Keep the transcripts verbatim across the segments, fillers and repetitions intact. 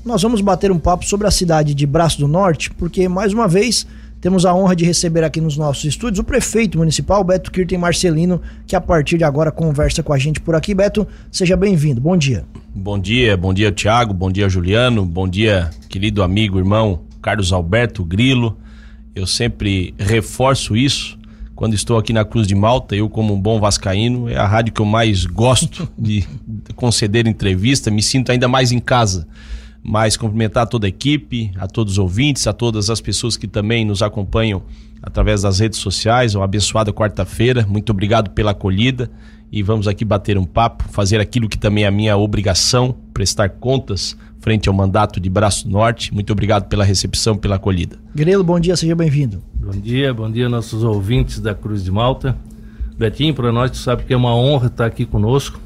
nós vamos bater um papo sobre a cidade de Braço do Norte, porque mais uma vez temos a honra de receber aqui nos nossos estúdios o prefeito municipal, Beto Kirten Marcelino, que a partir de agora conversa com a gente por aqui. Beto, seja bem-vindo, bom dia. Bom dia, bom dia Thiago, bom dia Juliano, bom dia querido amigo, irmão Carlos Alberto Grilo. Eu sempre reforço isso quando estou aqui na Cruz de Malta. Eu, como um bom vascaíno, é a rádio que eu mais gosto de conceder entrevista, me sinto ainda mais em casa. Mas cumprimentar toda a equipe, a todos os ouvintes, a todas as pessoas que também nos acompanham através das redes sociais. Uma abençoada quarta-feira, muito obrigado pela acolhida e vamos aqui bater um papo, fazer aquilo que também é a minha obrigação, prestar contas frente ao mandato de Braço do Norte. Muito obrigado pela recepção, pela acolhida. Grilo, bom dia, seja bem-vindo. Bom dia, bom dia nossos ouvintes da Cruz de Malta. Betinho, para nós, tu sabe que é uma honra estar aqui conosco.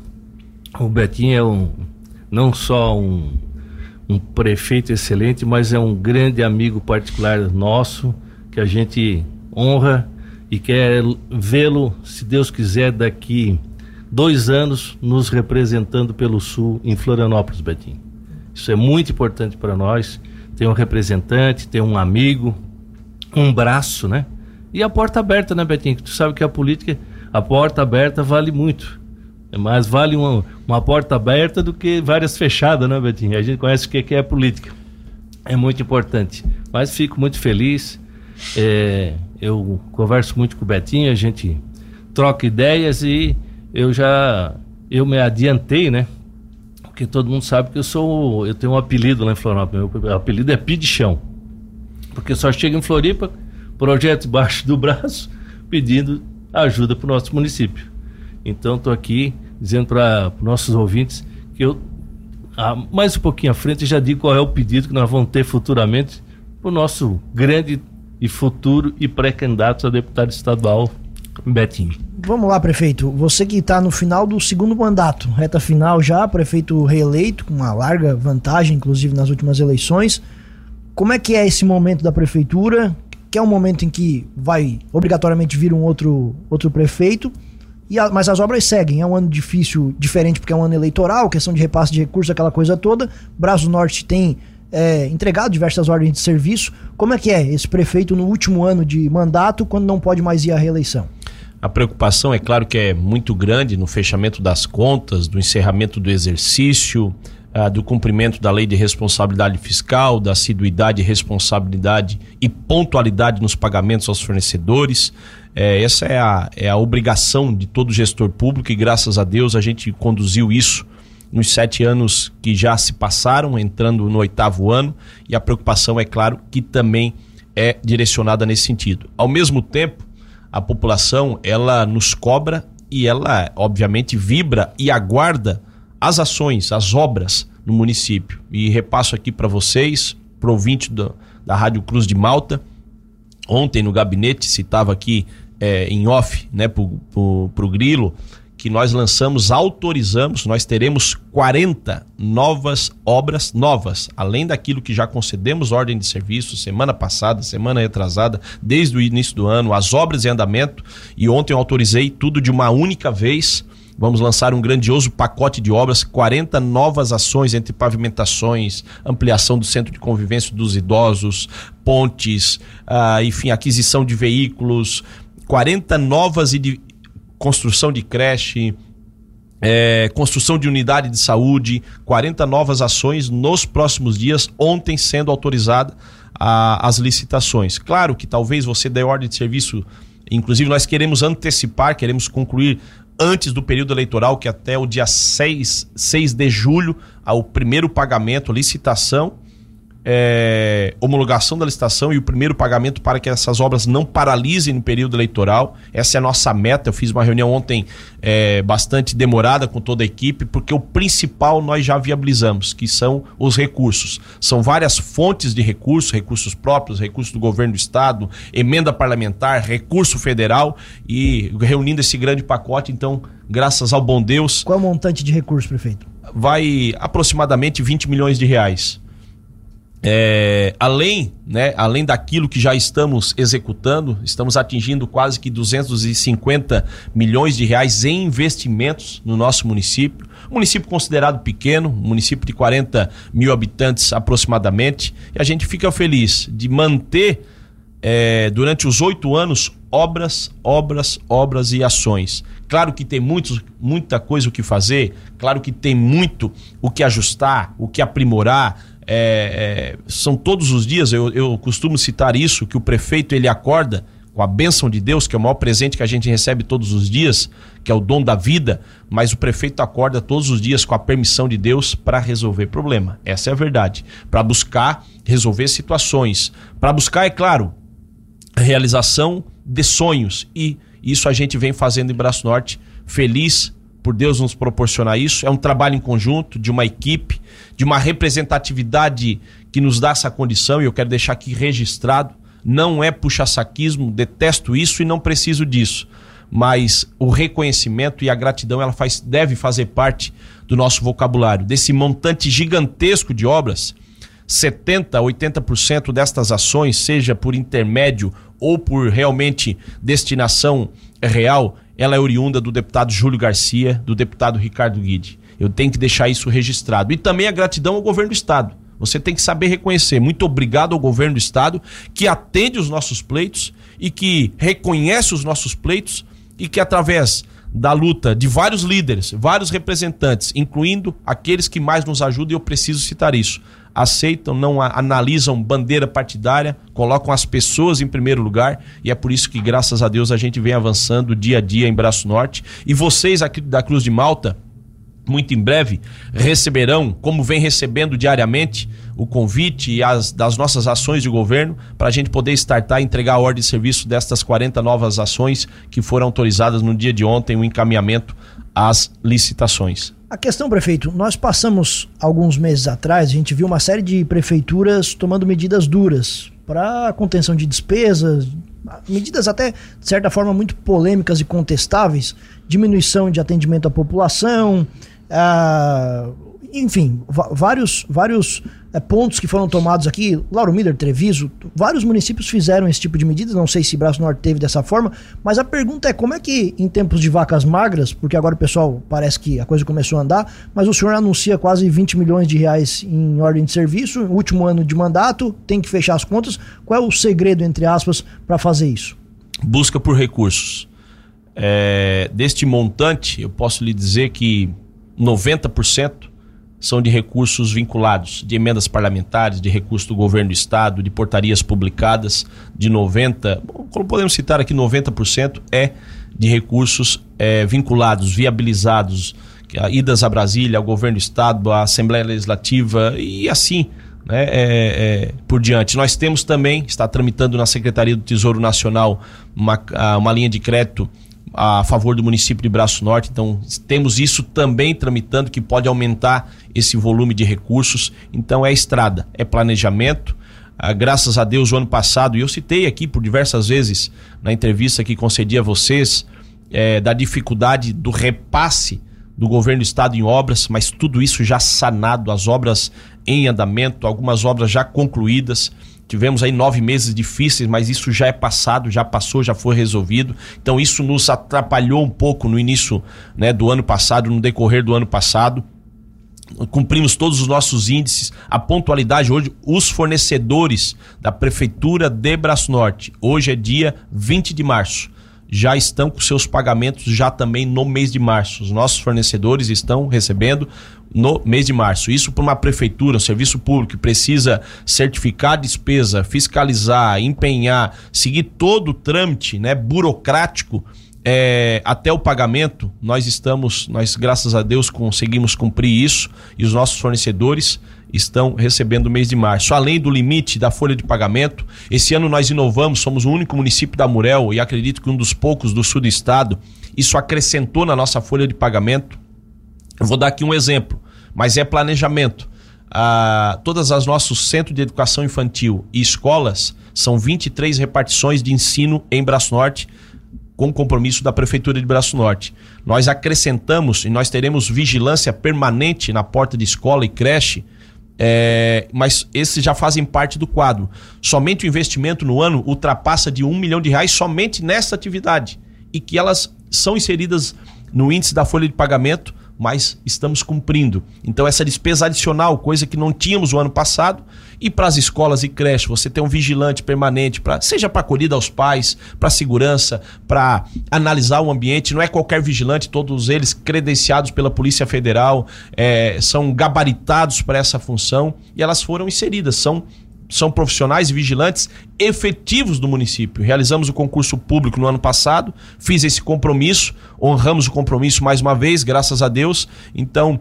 O Betinho é um, não só um, um prefeito excelente, mas é um grande amigo particular nosso, que a gente honra e quer vê-lo, se Deus quiser, daqui dois anos nos representando pelo Sul em Florianópolis, Betinho. Isso é muito importante para nós. Tem um representante, tem um amigo, um braço, né? E a porta aberta, né, Betinho? Tu sabe que a política, a porta aberta vale muito. Mas vale uma, uma porta aberta do que várias fechadas, né, Betinho? A gente conhece o que é a política. É muito importante. Mas fico muito feliz. É, eu converso muito com o Betinho, a gente troca ideias e eu já eu me adiantei, né? Porque todo mundo sabe que eu sou, eu tenho um apelido lá em Florianópolis. Meu apelido é Pidichão. Porque só chega em Floripa, projeto embaixo do braço, pedindo ajuda para o nosso município. Então estou aqui dizendo para os nossos ouvintes que eu, ah, mais um pouquinho à frente, já digo qual é o pedido que nós vamos ter futuramente para o nosso grande e futuro e pré-candidato a deputado estadual, Betinho. Vamos lá, prefeito. Você que está no final do segundo mandato, reta final já, prefeito reeleito, com uma larga vantagem, inclusive nas últimas eleições. Como é que é esse momento da prefeitura? Que é um momento em que vai obrigatoriamente vir um outro, outro prefeito, e a, mas as obras seguem. É um ano difícil, diferente porque é um ano eleitoral, questão de repasse de recursos, aquela coisa toda. Braço do Norte tem é, entregado diversas ordens de serviço. Como é que é esse prefeito no último ano de mandato, quando não pode mais ir à reeleição? A preocupação é claro que é muito grande no fechamento das contas, do encerramento do exercício, ah, do cumprimento da lei de responsabilidade fiscal, da assiduidade, responsabilidade e pontualidade nos pagamentos aos fornecedores. É, essa é a, é a obrigação de todo gestor público e graças a Deus a gente conduziu isso nos sete anos que já se passaram, entrando no oitavo ano, e a preocupação é claro que também é direcionada nesse sentido. Ao mesmo tempo, a população, ela nos cobra e ela, obviamente, vibra e aguarda as ações, as obras no município. E repasso aqui para vocês, para o ouvinte do, da Rádio Cruz de Malta, ontem no gabinete, citava aqui é, em off, né, para o Grilo, que nós lançamos, autorizamos, nós teremos quarenta novas obras novas, além daquilo que já concedemos ordem de serviço semana passada, semana retrasada, desde o início do ano, as obras em andamento, e ontem eu autorizei tudo de uma única vez. Vamos lançar um grandioso pacote de obras, quarenta novas ações entre pavimentações, ampliação do centro de convivência dos idosos, pontes, ah, enfim, aquisição de veículos, quarenta novas e de construção de creche, é, construção de unidade de saúde, quarenta novas ações nos próximos dias, ontem sendo autorizada a, as licitações. Claro que talvez você dê ordem de serviço, inclusive nós queremos antecipar, queremos concluir antes do período eleitoral, que até o dia seis, seis de julho, ao primeiro pagamento, licitação, É, homologação da licitação e o primeiro pagamento para que essas obras não paralisem no período eleitoral. Essa é a nossa meta. Eu fiz uma reunião ontem é, bastante demorada com toda a equipe, porque o principal nós já viabilizamos, que são os recursos. São várias fontes de recursos, recursos próprios, recursos do governo do estado, emenda parlamentar, recurso federal, e reunindo esse grande pacote, então, graças ao bom Deus... Qual é o montante de recurso, prefeito? Vai aproximadamente vinte milhões de reais. É, além, né, além daquilo que já estamos executando, estamos atingindo quase que duzentos e cinquenta milhões de reais em investimentos no nosso município. Município considerado pequeno, município de quarenta mil habitantes aproximadamente, e a gente fica feliz de manter é, durante os oito anos obras, obras, obras e ações. Claro que tem muitos, muita coisa o que fazer, claro que tem muito o que ajustar, o que aprimorar. É, é, são todos os dias, eu, eu costumo citar isso, que o prefeito ele acorda com a bênção de Deus, que é o maior presente que a gente recebe todos os dias, que é o dom da vida, mas o prefeito acorda todos os dias com a permissão de Deus para resolver problema. Essa é a verdade. Para buscar resolver situações, para buscar, é claro, a realização de sonhos, e isso a gente vem fazendo em Braço Norte, feliz por Deus nos proporcionar isso. É um trabalho em conjunto, de uma equipe, de uma representatividade que nos dá essa condição, e eu quero deixar aqui registrado, não é puxa-saquismo, detesto isso e não preciso disso, mas o reconhecimento e a gratidão, ela faz, deve fazer parte do nosso vocabulário. Desse montante gigantesco de obras, setenta por cento, oitenta por cento destas ações, seja por intermédio ou por realmente destinação real, ela é oriunda do deputado Júlio Garcia, do deputado Ricardo Guide. Eu tenho que deixar isso registrado. E também a gratidão ao governo do estado. Você tem que saber reconhecer. Muito obrigado ao governo do estado, que atende os nossos pleitos e que reconhece os nossos pleitos, e que através da luta de vários líderes, vários representantes, incluindo aqueles que mais nos ajudam, e eu preciso citar isso, aceitam, não analisam bandeira partidária, colocam as pessoas em primeiro lugar, e é por isso que, graças a Deus, a gente vem avançando dia a dia em Braço Norte. E vocês aqui da Cruz de Malta, muito em breve, receberão, como vem recebendo diariamente, o convite e as, das nossas ações de governo, para a gente poder startar e entregar a ordem de serviço destas quarenta novas ações que foram autorizadas no dia de ontem, o encaminhamento às licitações. A questão, prefeito, nós passamos alguns meses atrás, a gente viu uma série de prefeituras tomando medidas duras para contenção de despesas, medidas até, de certa forma, muito polêmicas e contestáveis, diminuição de atendimento à população, ah, enfim, vários, vários é, pontos que foram tomados aqui. Lauro Miller, Treviso, vários municípios fizeram esse tipo de medida. Não sei se Braço Norte teve dessa forma, mas a pergunta é como é que em tempos de vacas magras, porque agora o pessoal parece que a coisa começou a andar, mas o senhor anuncia quase vinte milhões de reais em ordem de serviço, último ano de mandato, tem que fechar as contas. Qual é o segredo, entre aspas, para fazer isso? Busca por recursos. É, deste montante, eu posso lhe dizer que noventa por cento são de recursos vinculados, de emendas parlamentares, de recursos do governo do estado, de portarias publicadas, de noventa por cento, como podemos citar aqui, noventa por cento é de recursos é, vinculados, viabilizados, idas a Brasília, ao governo do estado, à Assembleia Legislativa e assim, né, é, é, por diante. Nós temos também, está tramitando na Secretaria do Tesouro Nacional uma, uma linha de crédito a favor do município de Braço Norte, então temos isso também tramitando, que pode aumentar esse volume de recursos. Então é estrada, é planejamento. Ah, graças a Deus, o ano passado, e eu citei aqui por diversas vezes na entrevista que concedi a vocês, é, da dificuldade do repasse do governo do estado em obras, mas tudo isso já sanado, as obras em andamento, algumas obras já concluídas. Tivemos aí nove meses difíceis, mas isso já é passado, já passou, já foi resolvido. Então isso nos atrapalhou um pouco no início, né, do ano passado, no decorrer do ano passado. Cumprimos todos os nossos índices, a pontualidade hoje, os fornecedores da Prefeitura de Braço Norte, hoje é dia vinte de março, já estão com seus pagamentos já também no mês de março. Os nossos fornecedores estão recebendo no mês de março. Isso para uma prefeitura, um serviço público que precisa certificar a despesa, fiscalizar, empenhar, seguir todo o trâmite, né, burocrático, é, até o pagamento. Nós estamos, nós graças a Deus conseguimos cumprir isso, e os nossos fornecedores estão recebendo o mês de março. Além do limite da folha de pagamento, esse ano nós inovamos, somos o único município da Murel, e acredito que um dos poucos do sul do estado. Isso acrescentou na nossa folha de pagamento. Eu vou dar aqui um exemplo, mas é planejamento. Ah, todas as nossos centros de educação infantil e escolas são vinte e três repartições de ensino em Braço Norte, com compromisso da Prefeitura de Braço Norte. Nós acrescentamos, e nós teremos vigilância permanente na porta de escola e creche, É, mas esses já fazem parte do quadro. Somente o investimento no ano ultrapassa de um milhão de reais somente nessa atividade. E que elas são inseridas no índice da folha de pagamento, mas estamos cumprindo. Então essa despesa adicional, coisa que não tínhamos o ano passado, e para as escolas e creches, você tem um vigilante permanente, pra, seja para acolhida aos pais, para segurança, para analisar o ambiente, não é qualquer vigilante, todos eles credenciados pela Polícia Federal, é, são gabaritados para essa função, e elas foram inseridas, são são profissionais e vigilantes efetivos do município. Realizamos o concurso público no ano passado, fiz esse compromisso, honramos o compromisso mais uma vez, graças a Deus. Então,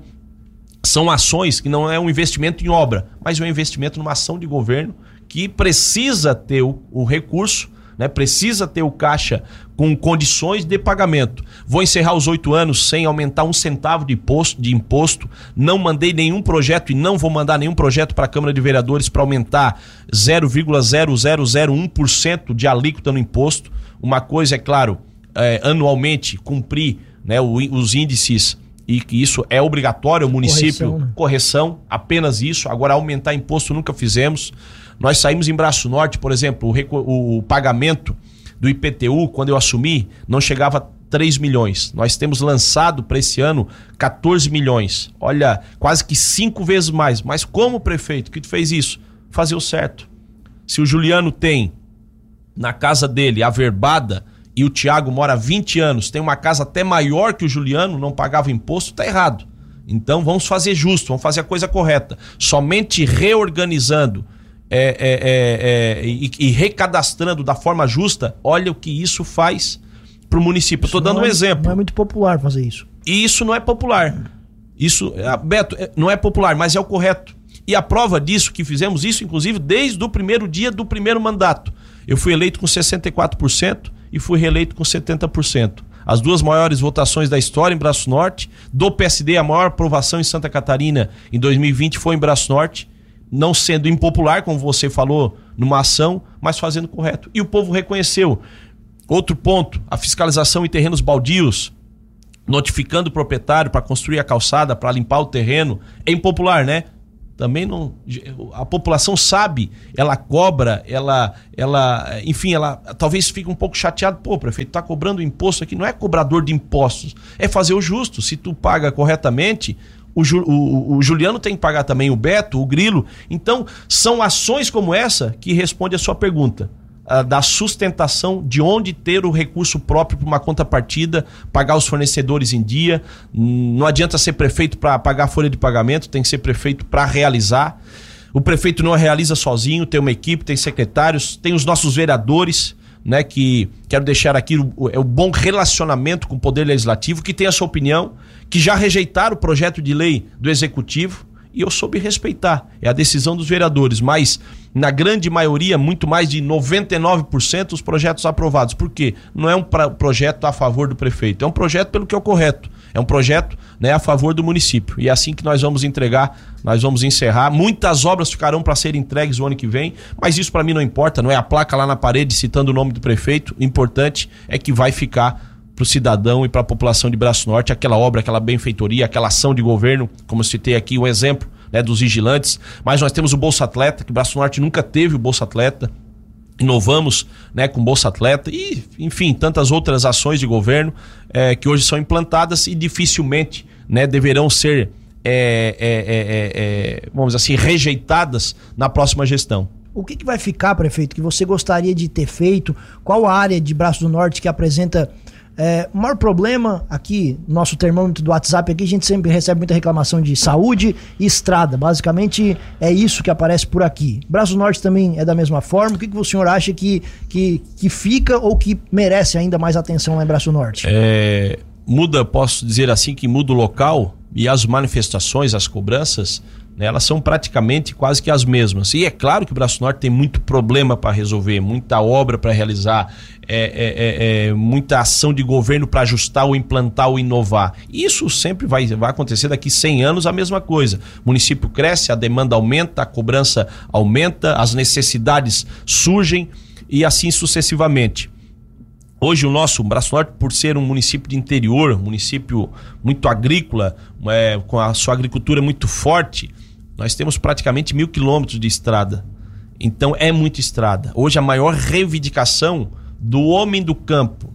são ações que não é um investimento em obra, mas é um investimento numa ação de governo que precisa ter o, o recurso, né? Precisa ter o caixa com condições de pagamento. Vou encerrar os oito anos sem aumentar um centavo de imposto, de imposto. Não mandei nenhum projeto e não vou mandar nenhum projeto para a Câmara de Vereadores para aumentar zero vírgula zero zero zero um por cento de alíquota no imposto. Uma coisa, é claro, é, anualmente cumprir, né, o, os índices, e que isso é obrigatório, o município, correção, né? correção, apenas isso. Agora, aumentar imposto nunca fizemos. Nós saímos em Braço Norte, por exemplo, o, o pagamento do I P T U, quando eu assumi, não chegava a três milhões. Nós temos lançado para esse ano quatorze milhões. Olha, quase que cinco vezes mais. Mas como prefeito que tu fez isso? Fazer o certo. Se o Juliano tem na casa dele averbada e o Tiago mora há vinte anos, tem uma casa até maior que o Juliano, não pagava imposto, tá errado. Então vamos fazer justo, vamos fazer a coisa correta. Somente reorganizando É, é, é, é, e, e recadastrando da forma justa, olha o que isso faz para o município. Estou dando um é, exemplo. Não é muito popular fazer isso. E isso não é popular. Isso, Beto, não é popular, mas é o correto. E a prova disso, que fizemos isso, inclusive, desde o primeiro dia do primeiro mandato. Eu fui eleito com sessenta e quatro por cento e fui reeleito com setenta por cento. As duas maiores votações da história em Braço Norte. Do P S D, a maior aprovação em Santa Catarina em dois mil e vinte foi em Braço Norte. Não sendo impopular, como você falou, numa ação, mas fazendo correto. E o povo reconheceu. Outro ponto, a fiscalização em terrenos baldios, notificando o proprietário para construir a calçada, para limpar o terreno. É impopular, né? Também não... A população sabe, ela cobra, ela... ela enfim, ela talvez fique um pouco chateado. Pô, prefeito, tá cobrando imposto aqui. Não é cobrador de impostos, é fazer o justo. Se tu paga corretamente... O, Ju, o, o Juliano tem que pagar também, o Beto, o Grilo. Então, são ações como essa que respondem a sua pergunta. A, da sustentação de onde ter o recurso próprio para uma contrapartida, pagar os fornecedores em dia. Não adianta ser prefeito para pagar a folha de pagamento, tem que ser prefeito para realizar. O prefeito não realiza sozinho, tem uma equipe, tem secretários, tem os nossos vereadores, né, que quero deixar aqui o, é o bom relacionamento com o Poder Legislativo, que tem a sua opinião, que já rejeitaram o projeto de lei do Executivo, e eu soube respeitar, é a decisão dos vereadores, mas na grande maioria, muito mais de noventa e nove por cento os projetos aprovados. Por quê? Não é um pra, projeto a favor do prefeito, é um projeto pelo que é o correto, é um projeto, né, a favor do município, e é assim que nós vamos entregar, nós vamos encerrar. Muitas obras ficarão para serem entregues o ano que vem, mas isso para mim não importa, não é a placa lá na parede citando o nome do prefeito, o importante é que vai ficar para o cidadão e para a população de Braço Norte aquela obra, aquela benfeitoria, aquela ação de governo, como eu citei aqui, um exemplo, né, dos vigilantes. Mas nós temos o Bolsa Atleta, que Braço Norte nunca teve o Bolsa Atleta, inovamos, né, com Bolsa Atleta e, enfim, tantas outras ações de governo é, que hoje são implantadas e dificilmente, né, deverão ser é, é, é, é, vamos dizer assim, rejeitadas na próxima gestão. O que, que vai ficar, prefeito, que você gostaria de ter feito? Qual a área de Braço do Norte que apresenta É, o maior problema aqui, nosso termômetro do WhatsApp aqui, a gente sempre recebe muita reclamação de saúde e estrada. Basicamente é isso que aparece por aqui. Braço do Norte também é da mesma forma. O que, que o senhor acha que, que, que fica ou que merece ainda mais atenção lá em Braço do Norte? É, muda, posso dizer assim, que muda o local e as manifestações, as cobranças, né, elas são praticamente quase que as mesmas. E é claro que o Braço Norte tem muito problema para resolver, muita obra para realizar, é, é, é, muita ação de governo para ajustar ou implantar ou inovar. Isso sempre vai, vai acontecer daqui cem anos, a mesma coisa. O município cresce, a demanda aumenta, a cobrança aumenta, as necessidades surgem e assim sucessivamente. Hoje o nosso Braço Norte, por ser um município de interior, um município muito agrícola, é, com a sua agricultura muito forte, nós temos praticamente mil quilômetros de estrada. Então é muita estrada. Hoje a maior reivindicação do homem do campo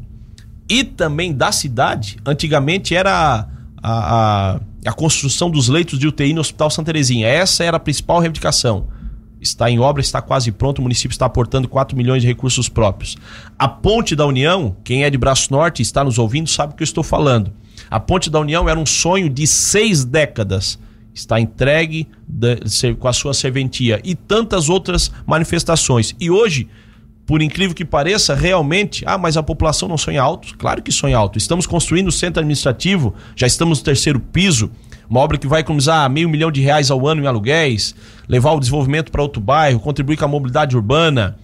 e também da cidade, antigamente era a, a, a construção dos leitos de U T I no Hospital Santa Terezinha. Essa era a principal reivindicação. Está em obra, está quase pronto, o município está aportando quatro milhões de recursos próprios. A Ponte da União, quem é de Braço Norte e está nos ouvindo sabe o que eu estou falando. A Ponte da União era um sonho de seis décadas. Está entregue de, com a sua serventia e tantas outras manifestações. E hoje, por incrível que pareça, realmente, ah, mas a população não sonha alto? Claro que sonha alto. Estamos construindo o centro administrativo, já estamos no terceiro piso, uma obra que vai economizar meio milhão de reais ao ano em aluguéis, levar o desenvolvimento para outro bairro, contribuir com a mobilidade urbana,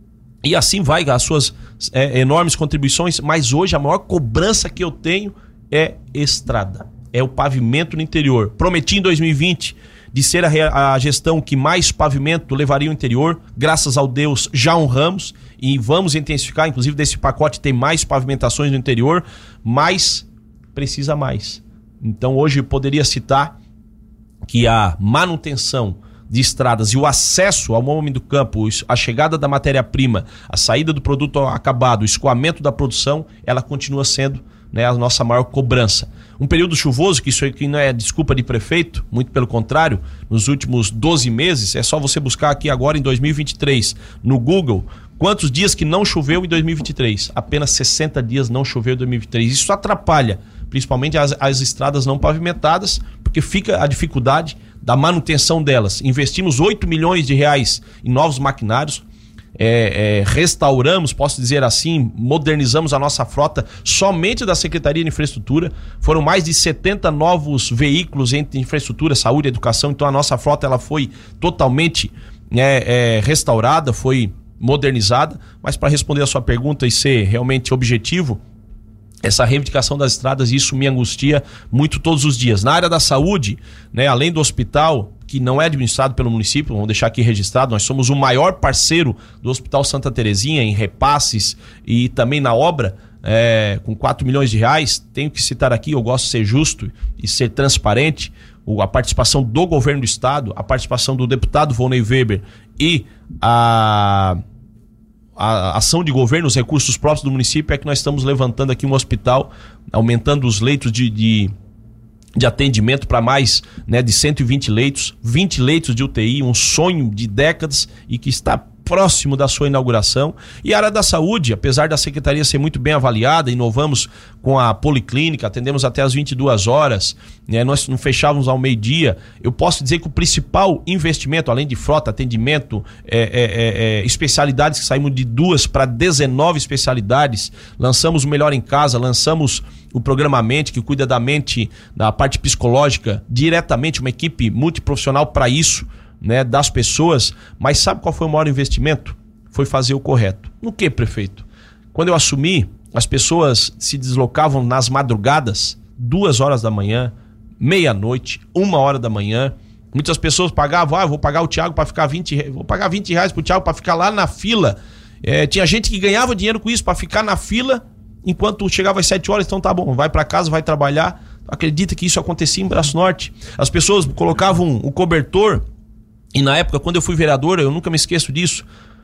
e assim vai, as suas é, enormes contribuições, mas hoje a maior cobrança que eu tenho é estrada. É o pavimento no interior. Prometi em dois mil e vinte de ser a, a gestão que mais pavimento levaria ao interior. Graças ao Deus já honramos e vamos intensificar. Inclusive desse pacote tem mais pavimentações no interior, mas precisa mais. Então hoje eu poderia citar que a manutenção de estradas e o acesso ao homem do campo, a chegada da matéria-prima, a saída do produto acabado, o escoamento da produção, ela continua sendo, né, a nossa maior cobrança. Um período chuvoso, que isso aqui não é desculpa de prefeito, muito pelo contrário, nos últimos doze meses, é só você buscar aqui agora em dois mil e vinte e três no Google, quantos dias que não choveu em dois mil e vinte e três. Apenas sessenta dias não choveu em dois mil e vinte e três. Isso atrapalha, principalmente as, as estradas não pavimentadas, porque fica a dificuldade da manutenção delas. Investimos oito milhões de reais em novos maquinários, É, é, restauramos, posso dizer assim, modernizamos a nossa frota somente da Secretaria de Infraestrutura. Foram mais de setenta novos veículos entre infraestrutura, saúde e educação. Então a nossa frota ela foi totalmente é, é, restaurada, foi modernizada. Mas para responder a sua pergunta e ser realmente objetivo, essa reivindicação das estradas, isso me angustia muito todos os dias. Na área da saúde, né, além do hospital, que não é administrado pelo município, vamos deixar aqui registrado, nós somos o maior parceiro do Hospital Santa Terezinha em repasses e também na obra, é, com quatro milhões de reais. Tenho que citar aqui, eu gosto de ser justo e ser transparente, a participação do governo do estado, a participação do deputado Volney Weber e a... a ação de governo, os recursos próprios do município, é que nós estamos levantando aqui um hospital, aumentando os leitos de, de, de atendimento para mais, né, de cento e vinte leitos, vinte leitos de U T I, um sonho de décadas e que está próximo da sua inauguração. E a área da saúde, apesar da secretaria ser muito bem avaliada, inovamos com a policlínica, atendemos até às vinte e duas horas, né? Nós não fechávamos ao meio-dia. Eu posso dizer que o principal investimento, além de frota, atendimento, é, é, é, especialidades, que saímos de duas para dezenove especialidades, lançamos o Melhor em Casa, lançamos o programa Mente, que cuida da mente, da parte psicológica, diretamente, uma equipe multiprofissional para isso, né, das pessoas. Mas sabe qual foi o maior investimento? Foi fazer o correto. No que, prefeito? Quando eu assumi, as pessoas se deslocavam nas madrugadas, duas horas da manhã, meia-noite, uma hora da manhã. Muitas pessoas pagavam, ah, eu vou pagar o Thiago para ficar vinte, vou pagar vinte reais pro Thiago para ficar lá na fila. É, tinha gente que ganhava dinheiro com isso, para ficar na fila enquanto chegava às sete horas. Então tá bom, vai para casa, vai trabalhar. Acredita que isso acontecia em Braço Norte? As pessoas colocavam o cobertor. E na época, quando eu fui vereador, eu nunca me esqueço disso,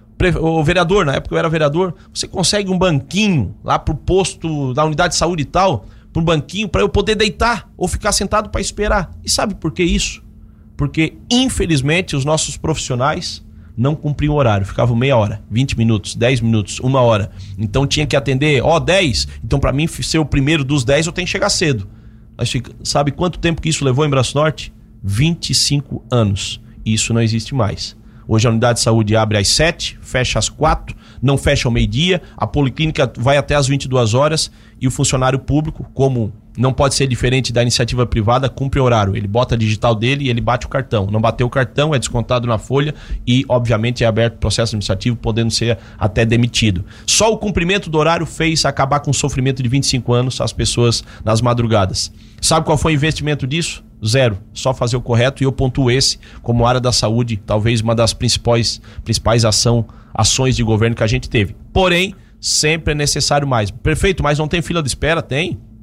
o vereador, na época eu era vereador, você consegue um banquinho lá pro posto da unidade de saúde e tal, pro banquinho para eu poder deitar ou ficar sentado para esperar. E sabe por que isso? Porque, infelizmente, os nossos profissionais não cumpriam o horário, ficavam meia hora, vinte minutos, dez minutos, uma hora. Então tinha que atender, ó, dez, então para mim ser o primeiro dos dez eu tenho que chegar cedo. Mas sabe quanto tempo que isso levou em Braço Norte? vinte e cinco anos. Isso não existe mais. Hoje a unidade de saúde abre às sete, fecha às quatro, não fecha ao meio-dia, a policlínica vai até às vinte e duas horas e o funcionário público, como não pode ser diferente da iniciativa privada, cumpre horário. Ele bota a digital dele e ele bate o cartão. Não bateu o cartão, é descontado na folha e, obviamente, é aberto processo administrativo, podendo ser até demitido. Só o cumprimento do horário fez acabar com o sofrimento de vinte e cinco anos as pessoas nas madrugadas. Sabe qual foi o investimento disso? Zero. Só fazer o correto, e eu pontuo esse como área da saúde, talvez uma das principais, principais ação, ações de governo que a gente teve. Porém, sempre é necessário mais. Prefeito, mas não tem fila de espera? Tem.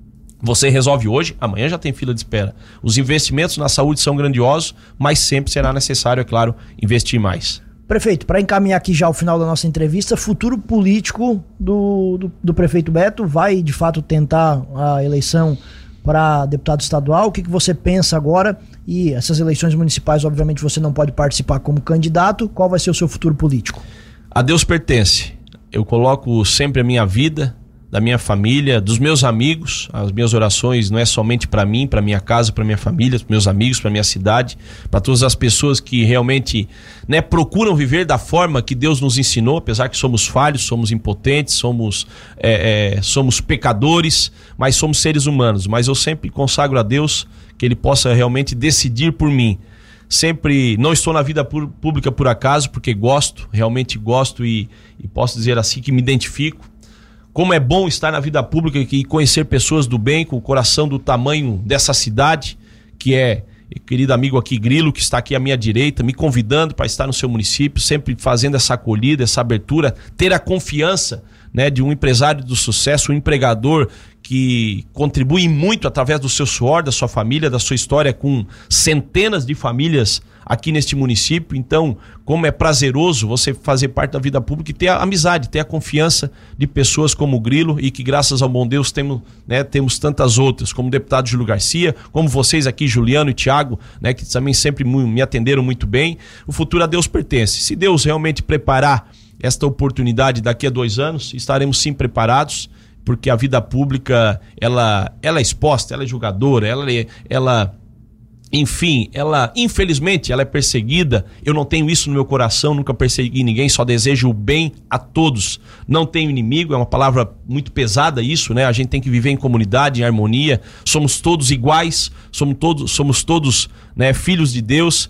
Você resolve hoje, amanhã já tem fila de espera. Os investimentos na saúde são grandiosos, mas sempre será necessário, é claro, investir mais. Prefeito, para encaminhar aqui já o final da nossa entrevista, futuro político do, do, do prefeito Beto, vai de fato tentar a eleição para deputado estadual? O que, que você pensa agora? E essas eleições municipais, obviamente, você não pode participar como candidato. Qual vai ser o seu futuro político? A Deus pertence. Eu coloco sempre a minha vida, da minha família, dos meus amigos. As minhas orações não é somente para mim, para minha casa, para minha família, para meus amigos, para minha cidade, para todas as pessoas que realmente, né, procuram viver da forma que Deus nos ensinou, apesar que somos falhos, somos impotentes, somos, é, é, somos pecadores, mas somos seres humanos. Mas eu sempre consagro a Deus que Ele possa realmente decidir por mim. Sempre não estou na vida pública por acaso, porque gosto, realmente gosto e, e posso dizer assim que me identifico. Como é bom estar na vida pública e conhecer pessoas do bem, com o coração do tamanho dessa cidade, que é, querido amigo aqui Grilo, que está aqui à minha direita, me convidando para estar no seu município, sempre fazendo essa acolhida, essa abertura, ter a confiança, né, de um empresário do sucesso, um empregador que contribui muito através do seu suor, da sua família, da sua história, com centenas de famílias aqui neste município. Então, como é prazeroso você fazer parte da vida pública e ter a amizade, ter a confiança de pessoas como o Grilo, e que graças ao bom Deus temos, né, temos tantas outras, como o deputado Júlio Garcia, como vocês aqui, Juliano e Tiago, né, que também sempre me atenderam muito bem. O futuro a Deus pertence. Se Deus realmente preparar esta oportunidade daqui a dois anos, estaremos sim preparados, porque a vida pública, ela, ela é exposta, ela é julgadora, ela, é, ela, enfim, ela, infelizmente, ela é perseguida. Eu não tenho isso no meu coração, nunca persegui ninguém, só desejo o bem a todos. Não tenho inimigo, é uma palavra muito pesada isso, né? A gente tem que viver em comunidade, em harmonia, somos todos iguais, somos todos, somos todos, né, filhos de Deus,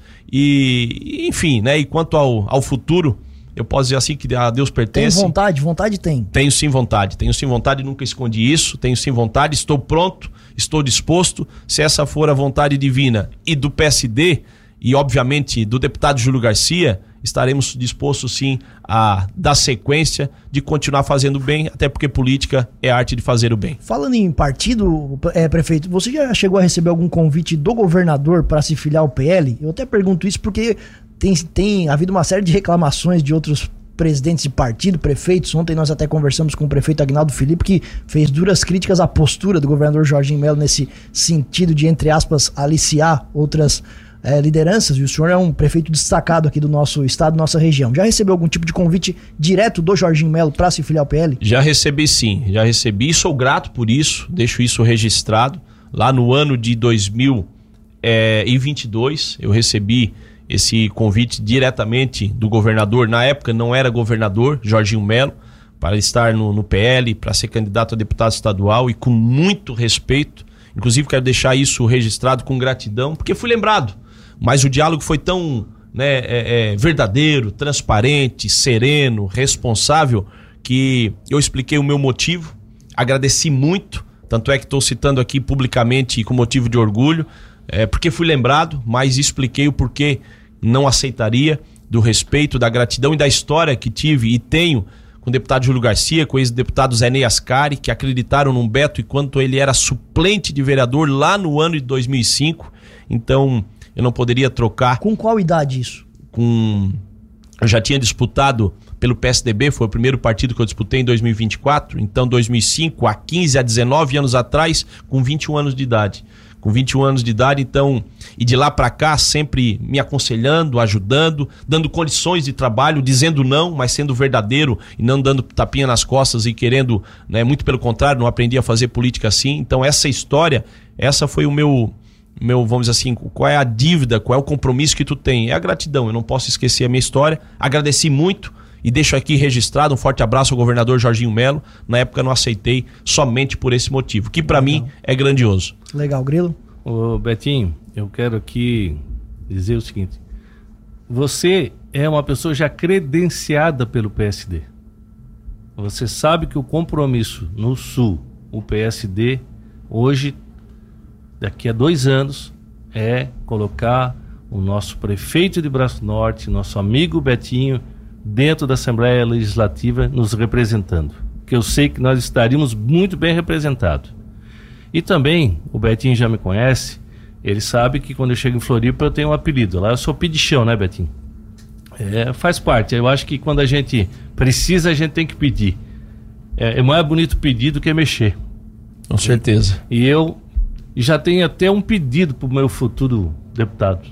e, enfim, né? E quanto ao, ao futuro, eu posso dizer assim que a Deus pertence. Tem vontade? Vontade tem. Tenho sim vontade, tenho sim vontade, nunca escondi isso, tenho sim vontade, estou pronto, estou disposto, se essa for a vontade divina e do P S D, e obviamente do deputado Júlio Garcia, estaremos dispostos sim a dar sequência de continuar fazendo bem, até porque política é a arte de fazer o bem. Falando em partido, é, prefeito, você já chegou a receber algum convite do governador para se filiar ao P L? Eu até pergunto isso porque Tem, tem havido uma série de reclamações de outros presidentes de partido, prefeitos. Ontem nós até conversamos com o prefeito Agnaldo Filipe, que fez duras críticas à postura do governador Jorginho Melo nesse sentido de, entre aspas, aliciar outras é, lideranças. E o senhor é um prefeito destacado aqui do nosso estado, nossa região. Já recebeu algum tipo de convite direto do Jorginho Melo para se filiar ao P L? Já recebi sim, já recebi e sou grato por isso, deixo isso registrado. Lá no ano de dois mil e vinte e dois eu recebi esse convite diretamente do governador, na época não era governador, Jorginho Melo, para estar no, no P L, para ser candidato a deputado estadual, e com muito respeito, inclusive quero deixar isso registrado com gratidão, porque fui lembrado, mas o diálogo foi tão, né, é, é, verdadeiro, transparente, sereno, responsável, que eu expliquei o meu motivo, agradeci muito, tanto é que estou citando aqui publicamente com motivo de orgulho, É, porque fui lembrado, mas expliquei o porquê não aceitaria, do respeito, da gratidão e da história que tive e tenho com o deputado Júlio Garcia, com o ex-deputado Zé Ney Ascari, que acreditaram num Beto enquanto ele era suplente de vereador lá no ano de dois mil e cinco. Então eu não poderia trocar. Com qual idade isso? Com... Eu já tinha disputado pelo P S D B, foi o primeiro partido que eu disputei em dois mil e vinte e quatro, então dois mil e cinco, há quinze, a dezenove anos atrás, com vinte e um anos de idade. Com vinte e um anos de idade, então, e de lá para cá, sempre me aconselhando, ajudando, dando condições de trabalho, dizendo não, mas sendo verdadeiro e não dando tapinha nas costas e querendo, né, muito pelo contrário, não aprendi a fazer política assim. Então essa história, essa foi o meu, meu, vamos dizer assim, qual é a dívida, qual é o compromisso que tu tem? É a gratidão, eu não posso esquecer a minha história, agradeci muito. E deixo aqui registrado um forte abraço ao governador Jorginho Melo. Na época não aceitei somente por esse motivo, que para mim é grandioso. Legal, Grilo. Ô Betinho, eu quero aqui dizer o seguinte. Você é uma pessoa já credenciada pelo P S D. Você sabe que o compromisso no Sul, o P S D, hoje, daqui a dois anos, é colocar o nosso prefeito de Braço Norte, nosso amigo Betinho, dentro da Assembleia Legislativa nos representando, que eu sei que nós estaríamos muito bem representados. E também, o Betinho já me conhece, ele sabe que quando eu chego em Floripa eu tenho um apelido. Lá eu sou pedichão, né, Betinho? É, faz parte. Eu acho que quando a gente precisa, a gente tem que pedir. É, é mais bonito pedir do que mexer. Com certeza. E, e eu já tenho até um pedido para o meu futuro deputado.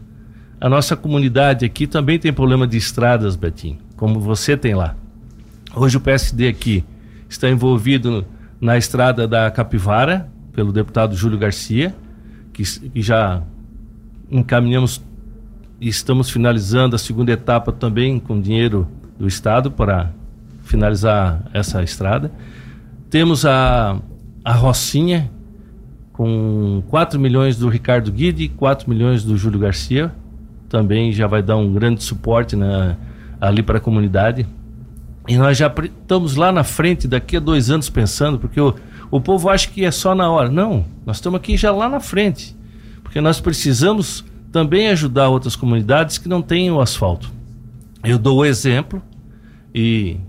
A nossa comunidade aqui também tem problema de estradas, Betinho, como você tem lá. Hoje o P S D aqui está envolvido na estrada da Capivara, pelo deputado Júlio Garcia, que, que já encaminhamos e estamos finalizando a segunda etapa também com dinheiro do Estado para finalizar essa estrada. Temos a, a Rocinha, com quatro milhões do Ricardo Guide, quatro milhões do Júlio Garcia, também já vai dar um grande suporte na, ali para a comunidade. E nós já estamos lá na frente, daqui a dois anos pensando, porque o, o povo acha que é só na hora. Não, nós estamos aqui já lá na frente, porque nós precisamos também ajudar outras comunidades que não têm o asfalto. Eu dou o exemplo e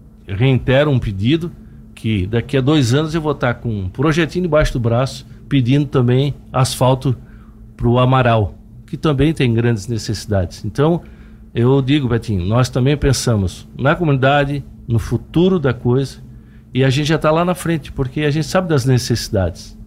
reitero um pedido, que daqui a dois anos eu vou estar com um projetinho debaixo do braço, pedindo também asfalto para o Amaral, que também tem grandes necessidades. Então, eu digo, Betinho, nós também pensamos na comunidade, no futuro da coisa, e a gente já está lá na frente, porque a gente sabe das necessidades.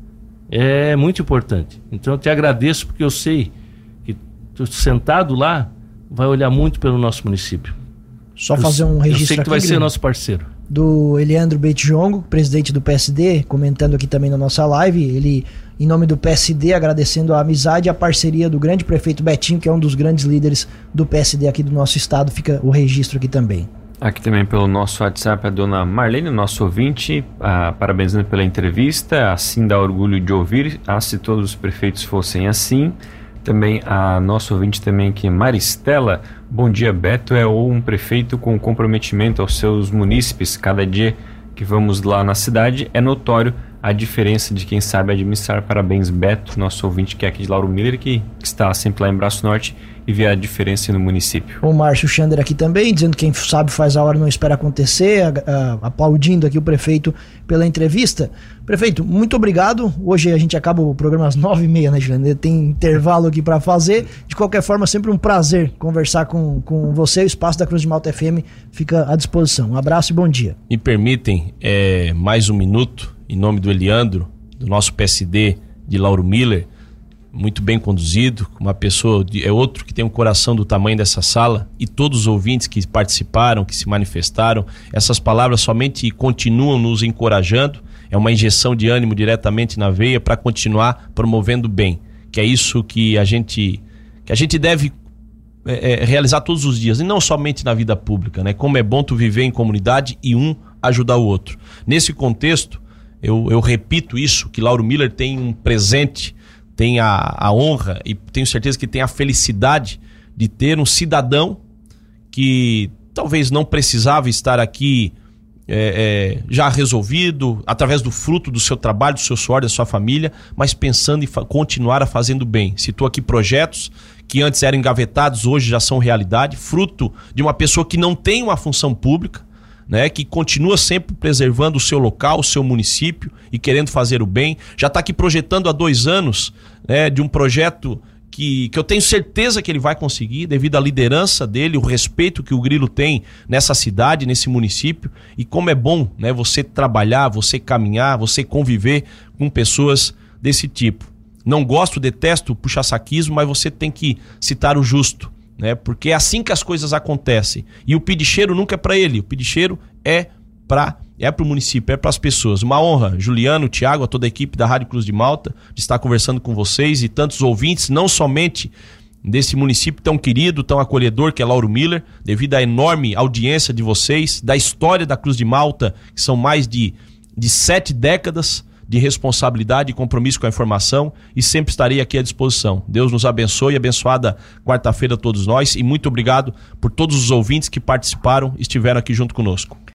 É muito importante. Então, eu te agradeço, porque eu sei que tu sentado lá vai olhar muito pelo nosso município. Só fazer um registro aqui. Eu sei que tu vai ser nosso parceiro. Do Eliandro Beitjongo, presidente do P S D, comentando aqui também na nossa live, ele, em nome do P S D, agradecendo a amizade e a parceria do grande prefeito Betinho, que é um dos grandes líderes do P S D aqui do nosso estado. Fica o registro aqui também. Aqui também pelo nosso WhatsApp a dona Marlene, nosso ouvinte, ah, parabenizando pela entrevista, assim dá orgulho de ouvir, ah, se todos os prefeitos fossem assim. Também a nossa ouvinte também aqui, Maristela, bom dia Beto, é um prefeito com comprometimento aos seus munícipes, cada dia que vamos lá na cidade é notório a diferença de quem sabe administrar. Parabéns Beto, nosso ouvinte que é aqui de Lauro Miller, que, que está sempre lá em Braço Norte e vê a diferença no município. O Márcio Chander aqui também, dizendo que quem sabe faz a hora, não espera acontecer, a, a, aplaudindo aqui o prefeito pela entrevista. Prefeito, muito obrigado. Hoje a gente acaba o programa às nove e meia, né, Juliana? Tem intervalo aqui para fazer. De qualquer forma, sempre um prazer conversar com, com você. O espaço da Cruz de Malta F M fica à disposição. Um abraço e bom dia. Me permitem é, mais um minuto, em nome do Eliandro, do nosso P S D de Lauro Miller, muito bem conduzido, uma pessoa, de, é outro que tem um coração do tamanho dessa sala, e todos os ouvintes que participaram, que se manifestaram, essas palavras somente continuam nos encorajando, é uma injeção de ânimo diretamente na veia para continuar promovendo o bem, que é isso que a gente, que a gente deve é, é, realizar todos os dias, e não somente na vida pública, né? Como é bom tu viver em comunidade e um ajudar o outro. Nesse contexto, eu, eu repito isso, que Lauro Miller tem um presente, tem a, a honra e tenho certeza que tem a felicidade de ter um cidadão que talvez não precisava estar aqui é, é, já resolvido, através do fruto do seu trabalho, do seu suor, da sua família, mas pensando em continuar a fazendo bem. Citou aqui projetos que antes eram engavetados, hoje já são realidade, fruto de uma pessoa que não tem uma função pública, né, que continua sempre preservando o seu local, o seu município e querendo fazer o bem. Já está aqui projetando há dois anos, né, de um projeto que, que eu tenho certeza que ele vai conseguir, devido à liderança dele, o respeito que o Grilo tem nessa cidade, nesse município, e como é bom, né, você trabalhar, você caminhar, você conviver com pessoas desse tipo. Não gosto, detesto o puxa-saquismo, mas você tem que citar o justo, né? Porque é assim que as coisas acontecem. E o pedicheiro nunca é para ele, o pedicheiro é para é para o município, é para as pessoas. Uma honra, Juliano, Thiago, a toda a equipe da Rádio Cruz de Malta, de estar conversando com vocês e tantos ouvintes, não somente desse município tão querido, tão acolhedor que é Lauro Miller, devido à enorme audiência de vocês, da história da Cruz de Malta, que são mais de, de sete décadas de responsabilidade e compromisso com a informação, e sempre estarei aqui à disposição. Deus nos abençoe, abençoada quarta-feira a todos nós, e muito obrigado por todos os ouvintes que participaram e estiveram aqui junto conosco.